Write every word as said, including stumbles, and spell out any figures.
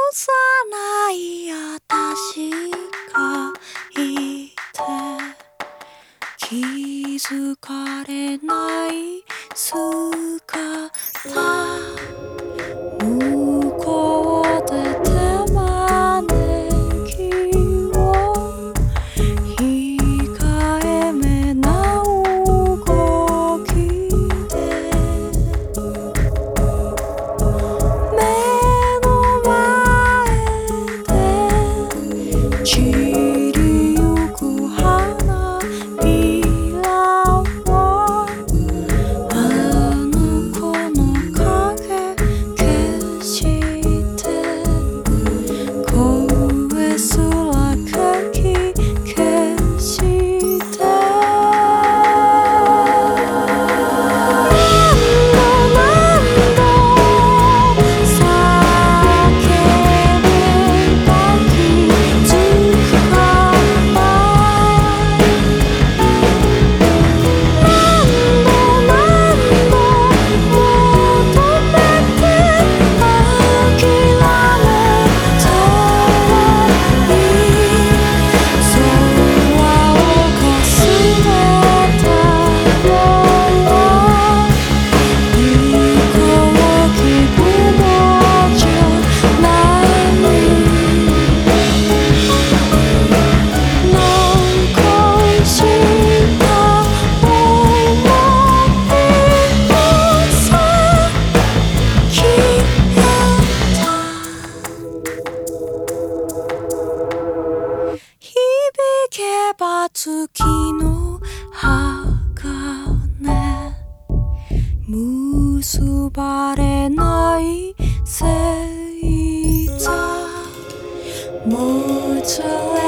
幼い私がいて気づかれない姿向こうで手招きを控えめな動きで目の前で散りゆく花びらはあの子の影消して声すらかき消して何度叫べば気づくかな何度何度求めて諦めたらいい空をかすめたようないい空気分じゃない残した想いもさ消えた響けば月の鋼結ばれない星座もうちょい